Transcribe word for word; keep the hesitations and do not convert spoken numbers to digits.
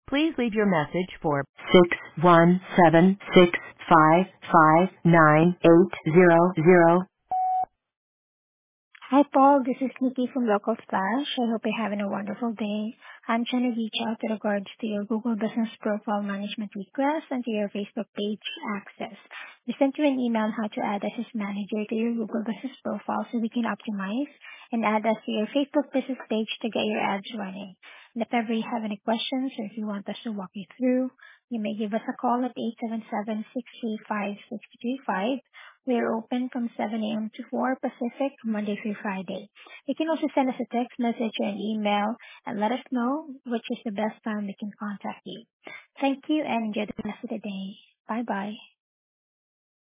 Please leave your message for six one seven six five five nine eight zero zero. Hi, Paul. This is Nikki from Local Flash. I hope you're having a wonderful day. I'm trying to reach out in regards to your Google Business Profile Management request and to your Facebook page access. We sent you an email on how to add us as manager to your Google Business Profile so we can optimize and add us to your Facebook business page to get your ads running. And if ever you have any questions or if you want us to walk you through, you may give us a call at eight seven seven, six three five, six two three five. We are open from seven a.m. to four Pacific, Monday through Friday. You can also send us a text message or an email and let us know which is the best time we can contact you. Thank you and enjoy the rest of the day. Bye-bye.